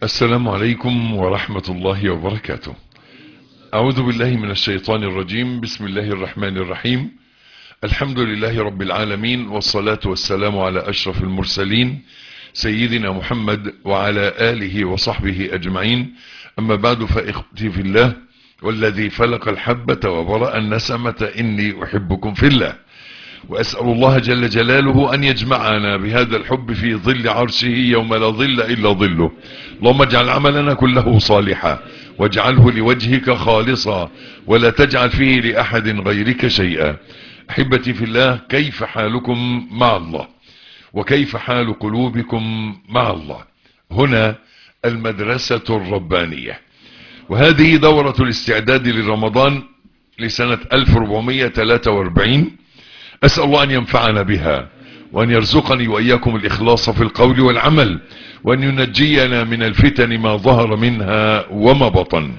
السلام عليكم ورحمة الله وبركاته. أعوذ بالله من الشيطان الرجيم. بسم الله الرحمن الرحيم. الحمد لله رب العالمين، والصلاة والسلام على أشرف المرسلين سيدنا محمد وعلى آله وصحبه أجمعين. أما بعد، فإخوتي في الله والذي فلق الحبة وبرأ النسمة إني أحبكم في الله، وأسأل الله جل جلاله أن يجمعنا بهذا الحب في ظل عرشه يوم لا ظل إلا ظله. اللهم اجعل عملنا كله صالحا، واجعله لوجهك خالصا، ولا تجعل فيه لأحد غيرك شيئا. أحبتي في الله، كيف حالكم مع الله؟ وكيف حال قلوبكم مع الله؟ هنا المدرسة الربانية، وهذه دورة الاستعداد لرمضان لسنة 1443. أسأل الله أن ينفعنا بها، وأن يرزقني وإياكم الإخلاص في القول والعمل، وأن ينجينا من الفتن ما ظهر منها وما بطن.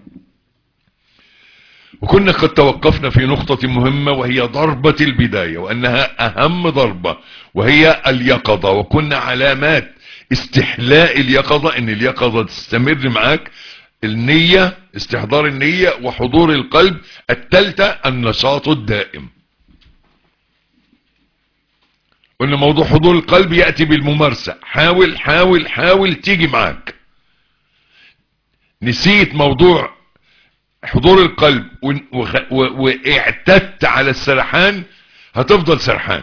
وكنا قد توقفنا في نقطة مهمة، وهي ضربة البداية، وأنها أهم ضربة، وهي اليقظة. وكنا علامات استحلاء اليقظة، إن اليقظة تستمر معك، النية، استحضار النية وحضور القلب. الثالثة النشاط الدائم. وان موضوع حضور القلب يأتي بالممارسة. حاول حاول حاول تيجي معاك. نسيت موضوع حضور القلب واعتدت على السرحان، هتفضل سرحان.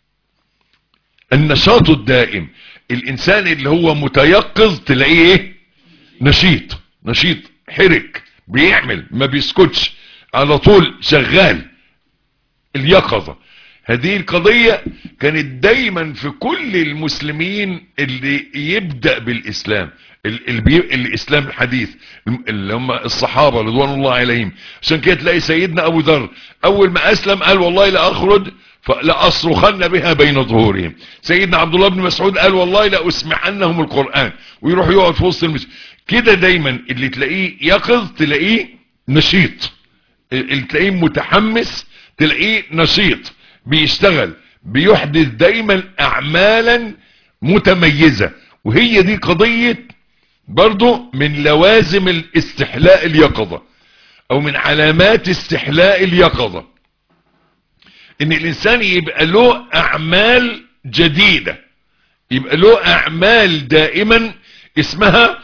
النشاط الدائم، الانسان اللي هو متيقظ تلاقيه ايه؟ نشيط حرك، بيعمل، ما بيسكتش، على طول شغال. اليقظة هذه القضية كانت دايما في كل المسلمين اللي يبدأ بالإسلام، الإسلام الحديث، اللي هم الصحابة رضوان الله عليهم. عشان كده تلاقي سيدنا أبو ذر أول ما أسلم قال والله لا أخرج لأصرخن بها بين ظهورهم. سيدنا عبد الله بن مسعود قال والله لا أسمعنهم القرآن، ويروح يقعد في وسط المسجد. كده دايما اللي تلاقيه يقظ تلاقيه نشيط، اللي تلاقيه متحمس تلاقيه نشيط، بيشتغل، بيحدث دايما اعمالا متميزة. وهي دي قضية برضو من لوازم الاستحلاء اليقظة، او من علامات استحلاء اليقظة، ان الانسان يبقى له اعمال جديدة، يبقى له اعمال دائما اسمها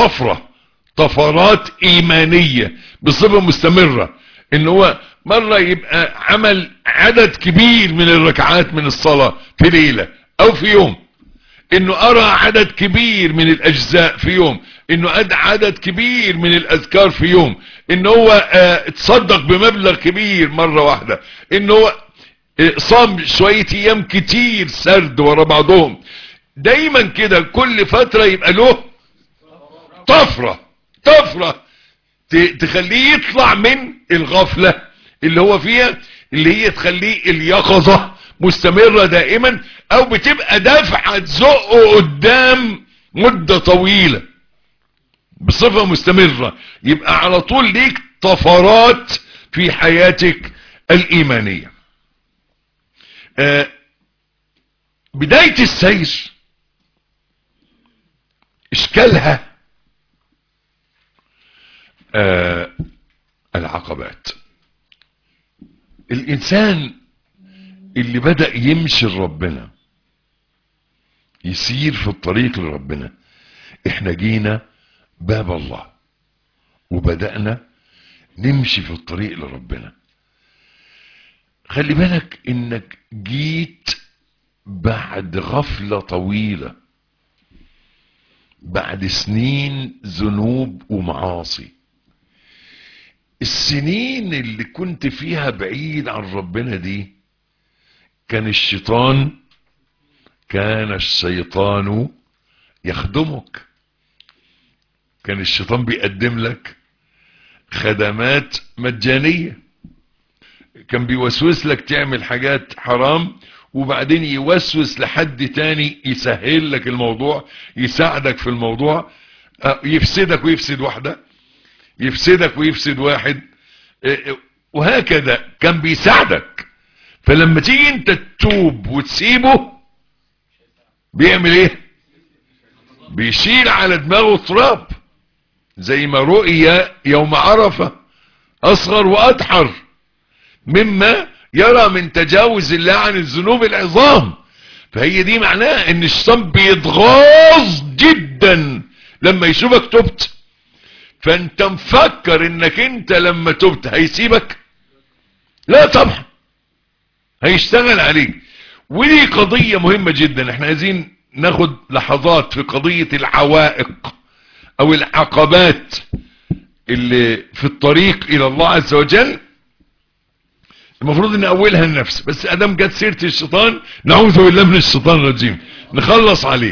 طفرات ايمانية بصفة مستمرة. ان هو مرة يبقى عمل عدد كبير من الركعات من الصلاة في ليلة او في يوم، انه ارى عدد كبير من الاجزاء في يوم، انه ادى عدد كبير من الاذكار في يوم، انه هو تصدق بمبلغ كبير مرة واحدة، انه هو صام شوية ايام كتير سرد ورا بعضهم. دايما كده كل فترة يبقى له طفرة تخليه يطلع من الغفلة اللي هو فيها، اللي هي تخليه اليقظة مستمرة دائما، او بتبقى دافعة تزقه قدام مدة طويلة بصفة مستمرة. يبقى على طول ليك طفرات في حياتك الإيمانية. بداية السير اشكالها العقبات. الانسان اللي بدأ يمشي لربنا، يسير في الطريق لربنا، احنا جينا باب الله وبدأنا نمشي في الطريق لربنا. خلي بالك انك جيت بعد غفلة طويلة، بعد سنين ذنوب ومعاصي. السنين اللي كنت فيها بعيد عن ربنا دي كان الشيطان يخدمك. كان الشيطان بيقدم لك خدمات مجانية، كان بيوسوس لك تعمل حاجات حرام، وبعدين يوسوس لحد تاني يسهل لك الموضوع، يساعدك في الموضوع، يفسدك ويفسد واحدة، يفسدك ويفسد واحد، وهكذا كان بيساعدك. فلما تيجي انت تتوب وتسيبه بيعمل ايه؟ بيشيل على دماغه تراب، زي ما رؤي يوم عرفة اصغر واضحر مما يرى من تجاوز الله عن الذنوب العظام. فهي دي معناها ان الشيطان بيتغاظ جدا لما يشوفك تبت. فانت مفكر انك انت لما تبت هيسيبك؟ لا طبعا، هيشتغل عليك. ودي قضية مهمة جدا. احنا عايزين ناخد لحظات في قضية العوائق او العقبات اللي في الطريق الى الله عز وجل. المفروض ان اولها النفس، بس ادام جت سيرة الشيطان نعوذ بالله من الشيطان الرجيم، نخلص عليه.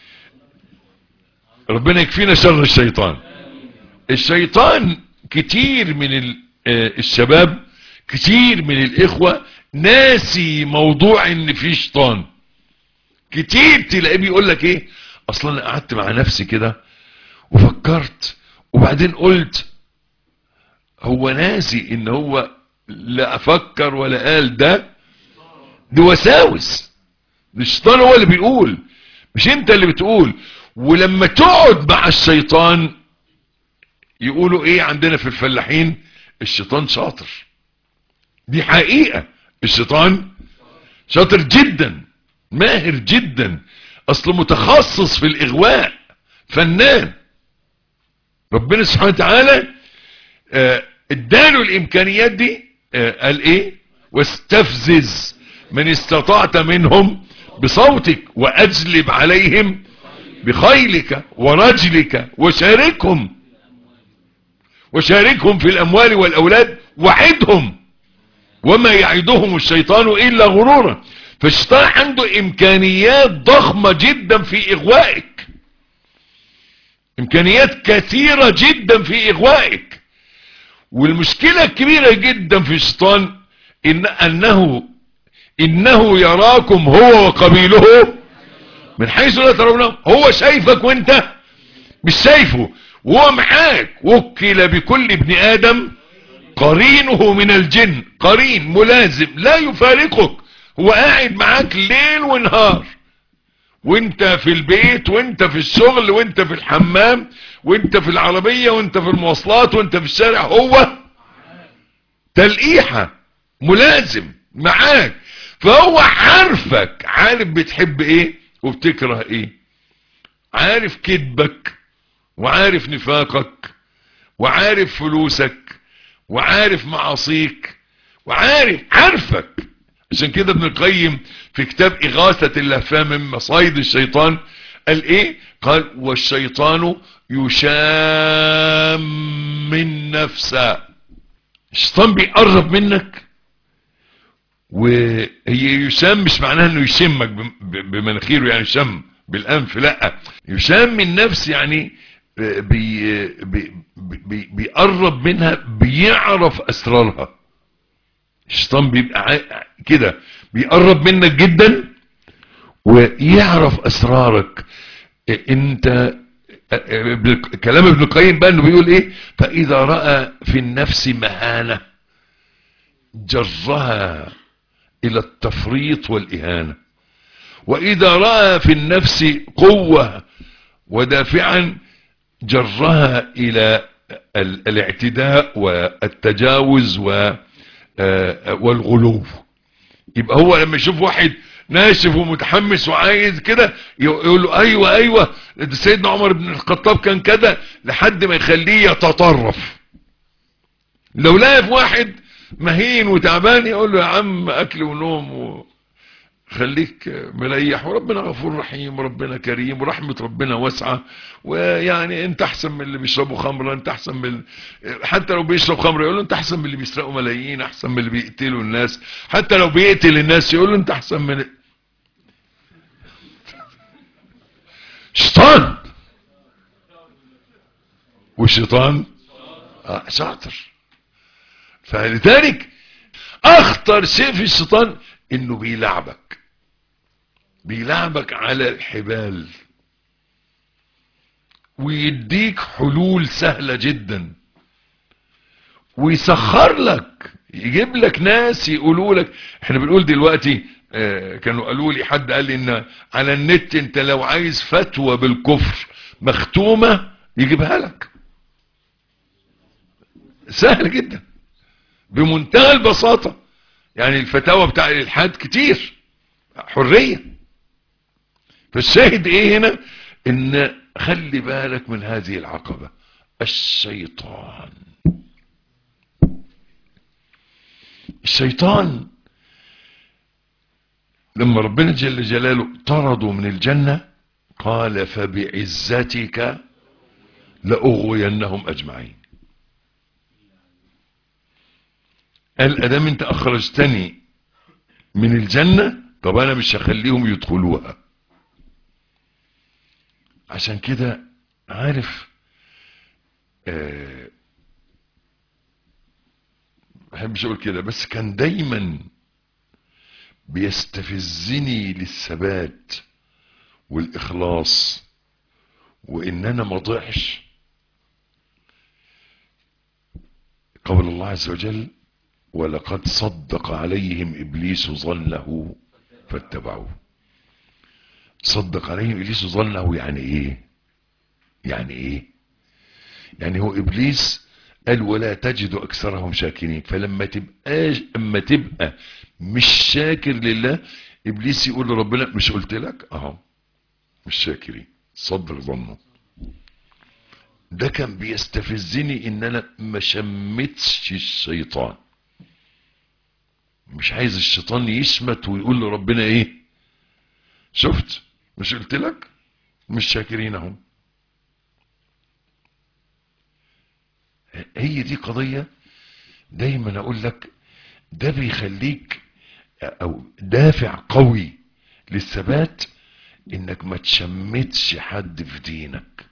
ربنا يكفينا شر الشيطان. الشيطان كتير من الشباب، كتير من الاخوة ناسي موضوع ان في شيطان. كتير تلاقيه بيقول لك ايه، اصلا انا قعدت مع نفسي كده وفكرت وبعدين قلت. هو ناسي ان هو لا افكر ولا قال، دي وساوس. الشيطان هو اللي بيقول، مش انت اللي بتقول. ولما تقعد مع الشيطان يقولوا ايه عندنا في الفلاحين؟ الشيطان شاطر. دي حقيقة، الشيطان شاطر جدا، ماهر جدا، اصله متخصص في الاغواء، فنان. ربنا سبحانه وتعالى اداله الامكانيات دي. قال ايه؟ واستفزز من استطعت منهم بصوتك واجلب عليهم بخيلك ورجلك وشاركهم في الاموال والاولاد وعدهم وما يعدهم الشيطان الا غرورا. فالشيطان عنده امكانيات ضخمة جدا في اغوائك، امكانيات كثيرة جدا في اغوائك. والمشكلة الكبيرة جدا في الشيطان انه يراكم هو وقبيله من حيث لا ترونهم. هو شايفك وانت مش شايفه، وهو معاك. وكل بكل ابن ادم قرينه من الجن، قرين ملازم لا يفارقك. هو قاعد معاك ليل ونهار، وانت في البيت وانت في الشغل وانت في الحمام وانت في العربية وانت في المواصلات وانت في الشارع. هو تلقيحة ملازم معاك. فهو عارفك، عارف بتحب ايه وبتكره ايه، عارف كذبك وعارف نفاقك وعارف فلوسك وعارف معاصيك عارفك. عشان كده ابن القيم في كتاب إغاثة اللهفان من مصايد الشيطان قال ايه؟ قال والشيطان يشام من نفسه. الشيطان بيقرب منك، وهي يشام مش معناها انه يشمك بمناخيره، يعني شم بالانف، لا. يشام من نفس يعني بيقرب منها، بيعرف اسرارها. الشيطان بيبقى كده بيقرب منك جدا ويعرف اسرارك. انت كلام ابن القيم بقى انه بيقول ايه؟ فاذا رأى في النفس مهانة جرها الى التفريط والاهانة، واذا رأى في النفس قوة ودافعا جرها الى الاعتداء والتجاوز والغلو. يبقى هو لما يشوف واحد ناشف ومتحمس وعايز كده يقول له ايوه سيدنا عمر بن الخطاب كان كده، لحد ما يخليه يتطرف. لو لقى في واحد مهين وتعبان يقول له يا عم اكل ونوم خليك مريح، وربنا غفور رحيم وربنا كريم ورحمة ربنا واسعة، ويعني انت احسن من اللي بيشربوا خمرة، انت احسن من حتى لو بيشرب خمرة يقول له انت احسن من اللي بيسرقوا ملايين، احسن من اللي بيقتلوا الناس، حتى لو بيقتل الناس يقول له انت احسن من شيطان. والشيطان شاطر. فلذلك اخطر شيء في الشيطان انه بيلعبك على الحبال، ويديك حلول سهلة جدا، ويسخر لك، يجيب لك ناس يقولوا لك. احنا بنقول دلوقتي كانوا قالوا لي، حد قال لي ان على النت انت لو عايز فتوى بالكفر مختومة يجيبها لك، سهل جدا بمنتهى البساطة. يعني الفتاوى بتاع الالحاد كتير، حرية. فالشاهد ايه هنا؟ ان خلي بالك من هذه العقبة، الشيطان. الشيطان لما ربنا جل جلاله طرده من الجنة قال فبعزتك لأغوينهم أجمعين. قال أدام انت أخرجتني من الجنة، طب أنا مش هخليهم يدخلوها. عشان كده عارف بحبش أقول كده، بس كان دايما بيستفزني للثبات والإخلاص وإن أنا ما ضيعش قول الله عز وجل ولقد صدق عليهم إبليس ظنه فاتبعوه. صدق عليهم إبليس ظنه يعني إيه؟ يعني إيه؟ يعني هو إبليس قال ولا تجد أكثرهم شاكرين. فلما تبقى مش شاكر لله، إبليس يقول لربنا مش قلت لك أهو مش شاكرين، صدق ظنه. ده كان بيستفزني ان انا ما شمتش الشيطان. مش عايز الشيطان يشمت ويقول لربنا ايه؟ شفت مش قلت لك مش شاكرين اهم. هي دي قضية دايما اقول لك، ده بيخليك او دافع قوي للثبات انك ما تشمتش حد في دينك،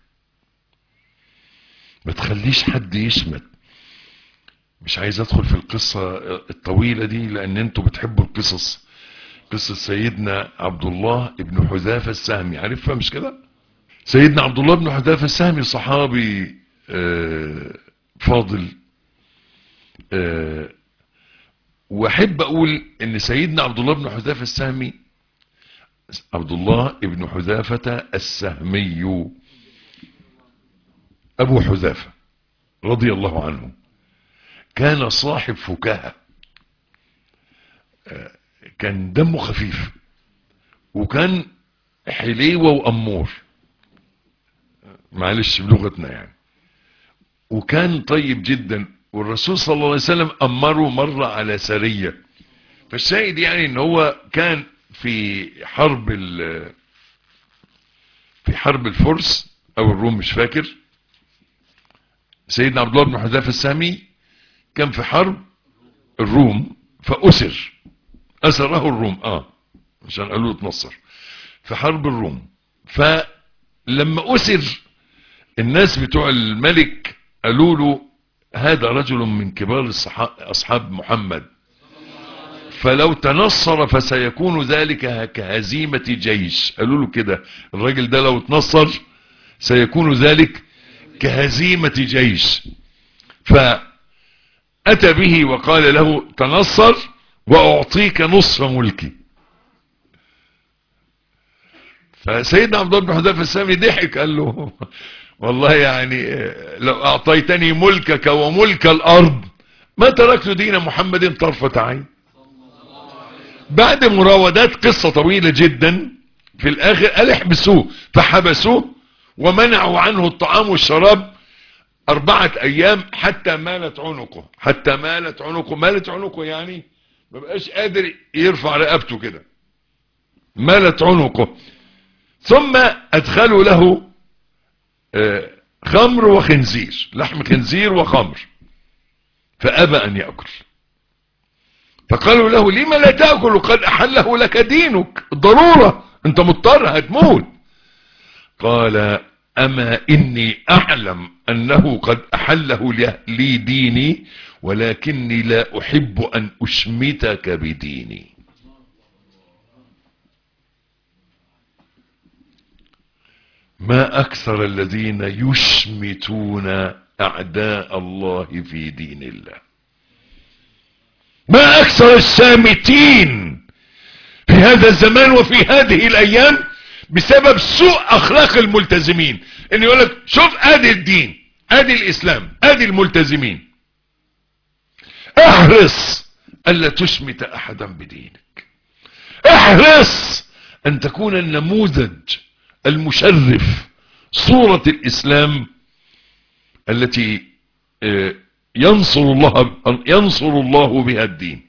ما تخليش حد يشمت. مش عايز ادخل في القصة الطويلة دي لان انتوا بتحبوا القصص. قصة سيدنا عبد الله ابن حذافة السهمي، عارفها مش كده؟ سيدنا عبد الله ابن حذافة السهمي صحابي فاضل، واحب اقول ان سيدنا عبد الله ابن حذافة السهمي، عبد الله ابن حذافة السهمي ابو حذافة رضي الله عنه، كان صاحب فكاهة، كان دمه خفيف وكان حليوة وأمور، معلش بلغتنا يعني، وكان طيب جدا. والرسول صلى الله عليه وسلم أمره مرة على سرية. فالشاهد يعني ان هو كان في حرب الفرس او الروم مش فاكر. سيدنا عبد الله بن حذافة السهمي كان في حرب الروم أسره الروم عشان قالوا اتنصر في حرب الروم. فلما أسر الناس بتوع الملك قالوا له هذا رجل من كبار أصحاب محمد، فلو تنصر فسيكون ذلك كهزيمة جيش. قالوا له كده الراجل ده لو تنصر سيكون ذلك كهزيمة جيش. فأتى به وقال له تنصر وأعطيك نصف ملكي. فسيدنا عبد الله بن حذافة السهمي ضحك قال له والله يعني لو أعطيتني ملكك وملك الأرض ما تركت دين محمد طرفة عين. بعد مراودات قصة طويلة جدا في الآخر قال احبسوه، فحبسوه ومنعوا عنه الطعام والشراب 4 أيام حتى مالت عنقه. مالت عنقه يعني ما بقاش قادر يرفع رقبته كده، مالت عنقه. ثم أدخلوا له خمر وخنزير، لحم خنزير وخمر، فأبى أن يأكل. فقالوا له لما لا تأكل قد أحله لك دينك، ضرورة انت مضطر هتموت. قال أما إني أعلم أنه قد أحله لي ديني ولكني لا أحب أن أشمتك بديني. ما أكثر الذين يشمتون أعداء الله في دين الله، ما أكثر الشامتين في هذا الزمان وفي هذه الايام بسبب سوء اخلاق الملتزمين. ان يقول لك شوف ادي الدين، ادي الاسلام، ادي الملتزمين. احرص الا تشمت احدا بدينك، احرص ان تكون النموذج المشرف، صورة الاسلام التي ينصر الله بها الدين.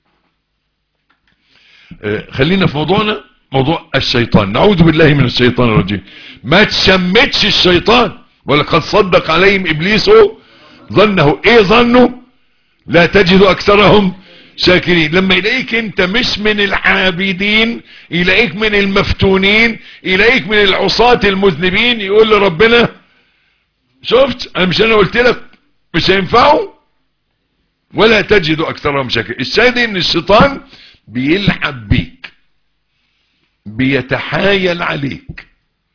خلينا في موضوعنا، موضوع الشيطان. نعوذ بالله من الشيطان الرجيم. ما تشمتش الشيطان، ولقد صدق عليهم ابليس ظنه. ايه ظنه؟ لا تجد اكثرهم شاكرين. لما يلاقيك انت مش من العابدين، يلاقيك من المفتونين، يلاقيك من العصاة المذنبين، يقول لربنا شفت انا قلت لك مش هينفعوا. ولا تجد اكثرهم شاكرين. الشاهد ان الشيطان بيلعب بيك، بيتحايل عليك،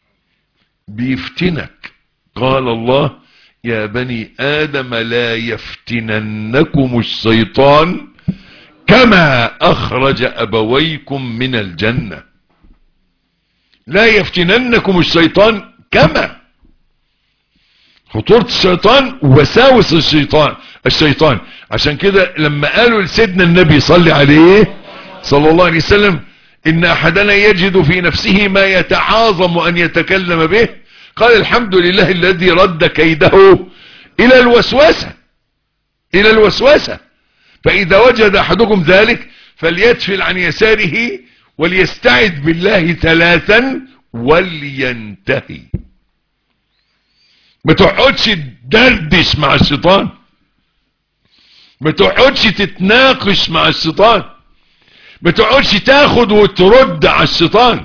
بيفتنك. قال الله يا بني آدم لا يفتننكم الشيطان كما أخرج أبويكم من الجنة. لا يفتننكم الشيطان كما. خطورة الشيطان وساوس الشيطان. عشان كده لما قالوا لسيدنا النبي صلى عليه صلى الله عليه وسلم إن أحدنا يجد في نفسه ما يتعاظم أن يتكلم به، قال الحمد لله الذي رد كيده إلى الوسوسة. فإذا وجد أحدكم ذلك فليتفل عن يساره وليستعذ بالله 3 ولينتهي. ما تقعدش تدردش مع الشيطان، ما تقعدش تتناقش مع الشيطان، ما تقعدش تاخد وترد على الشيطان.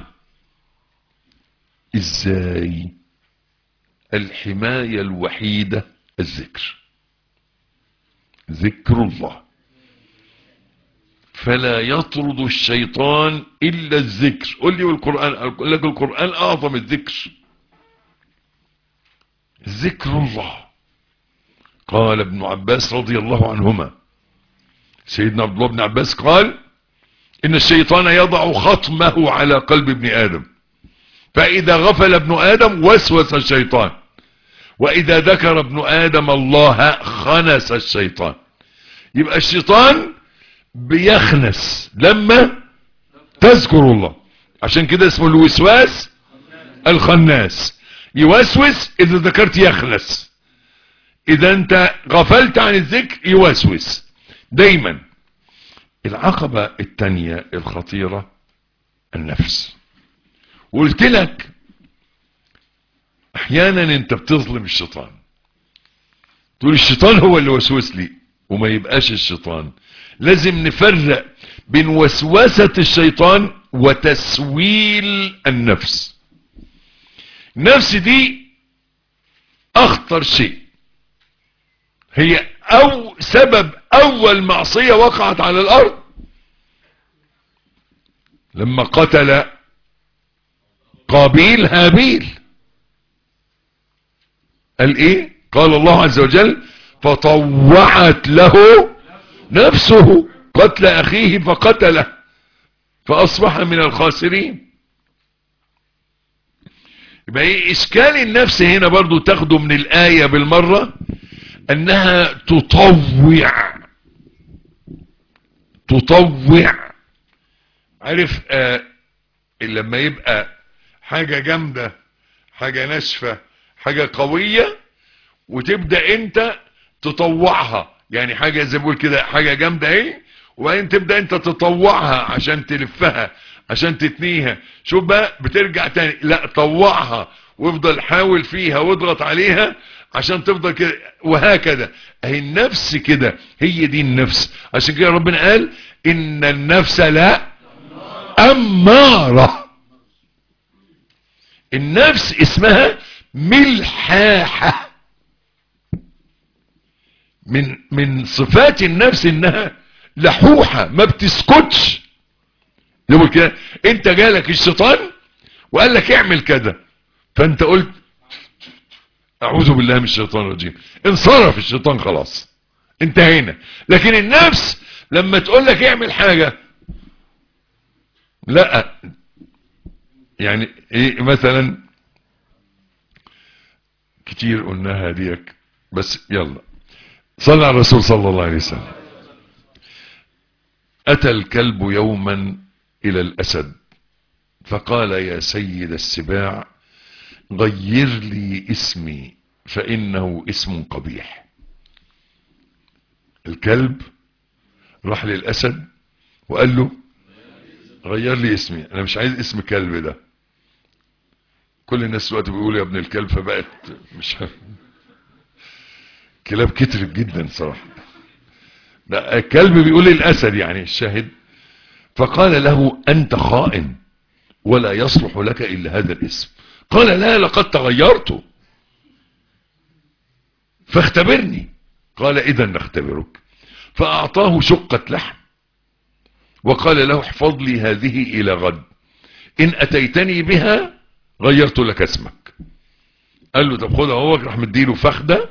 ازاي؟ الحماية الوحيدة الذكر، ذكر الله. فلا يطرد الشيطان الا الذكر. قل لي والقرآن، اقول لك القرآن اعظم الذكر، ذكر الله. قال ابن عباس رضي الله عنهما، سيدنا عبد الله بن عباس قال ان الشيطان يضع خطمه على قلب ابن ادم، فاذا غفل ابن ادم وسوس الشيطان، واذا ذكر ابن ادم الله خنس الشيطان. يبقى الشيطان بيخنس لما تذكر الله. عشان كده اسمه الوسواس الخناس. يوسوس اذا ذكرت يخنس، اذا انت غفلت عن الذكر يوسوس دايما. العقبة الثانية الخطيرة النفس. قلت لك احيانا انت بتظلم الشيطان، تقول الشيطان هو اللي وسوس لي، وما يبقاش الشيطان. لازم نفرق بين وسوسة الشيطان وتسويل النفس. النفس دي اخطر شيء، هي سبب اول معصية وقعت على الارض. لما قتل قابيل هابيل قال ايه؟ قال الله عز وجل فطوعت له نفسه قتل اخيه فقتله فاصبح من الخاسرين. يبقى ايه اشكال النفس هنا؟ برضو تاخده من الاية بالمرة، انها تطوع. عارف لما يبقى حاجة جامدة، حاجة ناشفة، حاجة قوية، وتبدأ انت تطوعها. يعني حاجة زي بقول كده، حاجة جامدة اهي، وبعدين تبدأ انت تطوعها عشان تلفها، عشان تتنيها. شوف بقى بترجع تاني، لا طوعها وافضل حاول فيها واضغط عليها عشان تفضل كده، وهكذا. اهي النفس كده، هي دي النفس. عشان كده ربنا قال ان النفس لا امارة. النفس اسمها ملحاحة. من صفات النفس انها لحوحة، ما بتسكتش. يقول كده انت جالك الشيطان وقال لك اعمل كده، فانت قلت اعوذ بالله من الشيطان الرجيم، انصرف الشيطان، خلاص انتهينا. لكن النفس لما تقول لك اعمل حاجة لا يعني ايه مثلا كتير قلناها ديك، بس يلا صلى على الرسول صلى الله عليه وسلم. اتى الكلب يوما الى الاسد فقال يا سيد السباع غير لي اسمي فانه اسم قبيح. الكلب راح للاسد وقال له غير لي اسمي، انا مش عايز اسم كلب ده. كل الناس دلوقتي بيقولوا يا ابن الكلب، فبقت مش كلاب كترت جدا صراحة. لا الكلب بيقول للاسد يعني الشاهد. فقال له انت خائن ولا يصلح لك الا هذا الاسم. قال لا لقد تغيرت فاختبرني. قال اذا نختبرك. فاعطاه شقة لحم وقال له احفظ لي هذه الى غد، ان اتيتني بها غيرت لك اسمك. قال له طب خدها هو، راح مديله فخدة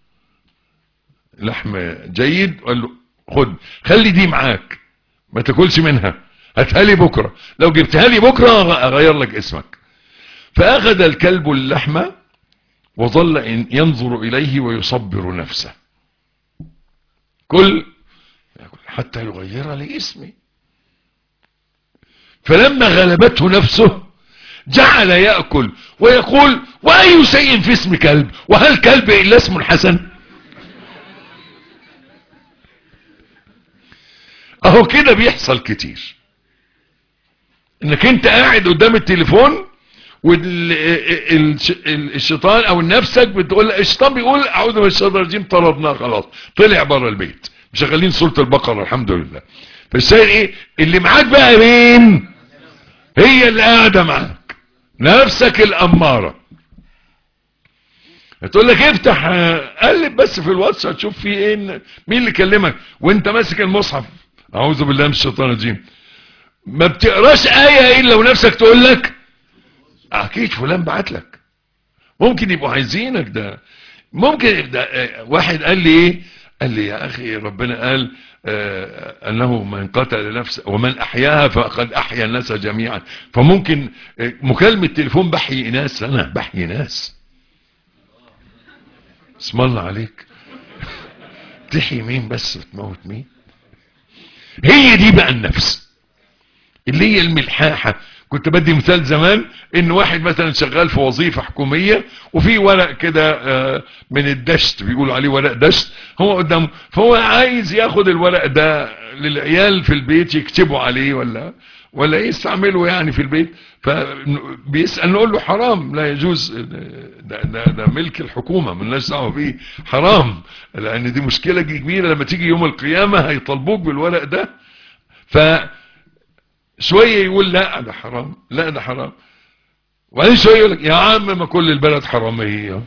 لحم جيد وقال له خد خلي دي معاك ما تاكلش منها، هاتها لي بكرة، لو جبتها لي بكرة اغير لك اسمك. فاخذ الكلب اللحم وظل ينظر اليه ويصبر نفسه، كل حتى يغير لي اسمي. فلما غلبته نفسه جعل يأكل ويقول وأي شيء في اسم كلب، وهل كلب إلا اسم حسن؟ اهو كده بيحصل كتير، انك انت قاعد قدام التليفون والشيطان او نفسك بتقول، الشيطان بيقول اعوذ من الشيطان الرجيم، طردناه خلاص طلع بره البيت، مشغلين سورة البقرة الحمد لله. فالشاهد ايه اللي معاك بقى؟ مين هي اللي قاعدة معاك؟ نفسك الامارة. هتقول لك افتح قلب بس في الواتس هتشوف فيه ايه، مين اللي كلمك وانت ماسك المصحف اعوذ بالله من الشيطان الرجيم، ما بتقراش آية الا ونفسك تقول لك اكيد فلان بعت لك. ممكن يبقوا عايزينك، ده ممكن ده. واحد قال لي ايه، قال لي يا اخي ربنا قال انه من قتل نفسه ومن احياها فقد احيا الناس جميعا. فممكن مكالمة تليفون بحيي ناس، انا بحيي ناس. اسم الله عليك، تحيي مين بس وتموت مين؟ هي دي بقى النفس اللي هي الملحاحة. كنت بدي مثال زمان ان واحد مثلا شغال في وظيفة حكومية وفي ورق كده من الدشت، بيقولوا عليه ورق دشت، هو قدامه، فهو عايز ياخد الورق ده للعيال في البيت يكتبوا عليه ولا يستعملوا يعني في البيت. فبيسأل نقول له حرام لا يجوز، ده ملك الحكومة ملناش دعوه بيه، حرام، لان دي مشكلة كبيرة لما تيجي يوم القيامة هيطالبوك بالورق ده. شوية يقول لا ده حرام، لا ده حرام، وبعدين شوية يقول لك يا عم ما كل البلد حرامية.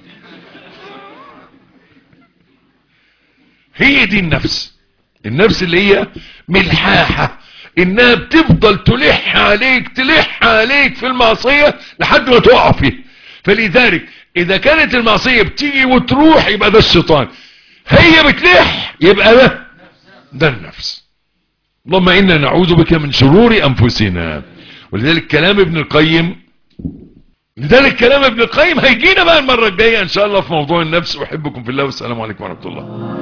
هي دي النفس اللي هي ملحاحة، انها بتفضل تلح عليك في المعصية لحد ما تقع فيه. فلذلك اذا كانت المعصية بتيجي وتروح يبقى ده الشيطان، هي بتلح يبقى ده النفس. اللهم إنا نعوذ بك من شرور أنفسنا. ولذلك كلام ابن القيم هيجينا بقى المرة الجاية إن شاء الله في موضوع النفس. أحبكم في الله والسلام عليكم ورحمة الله.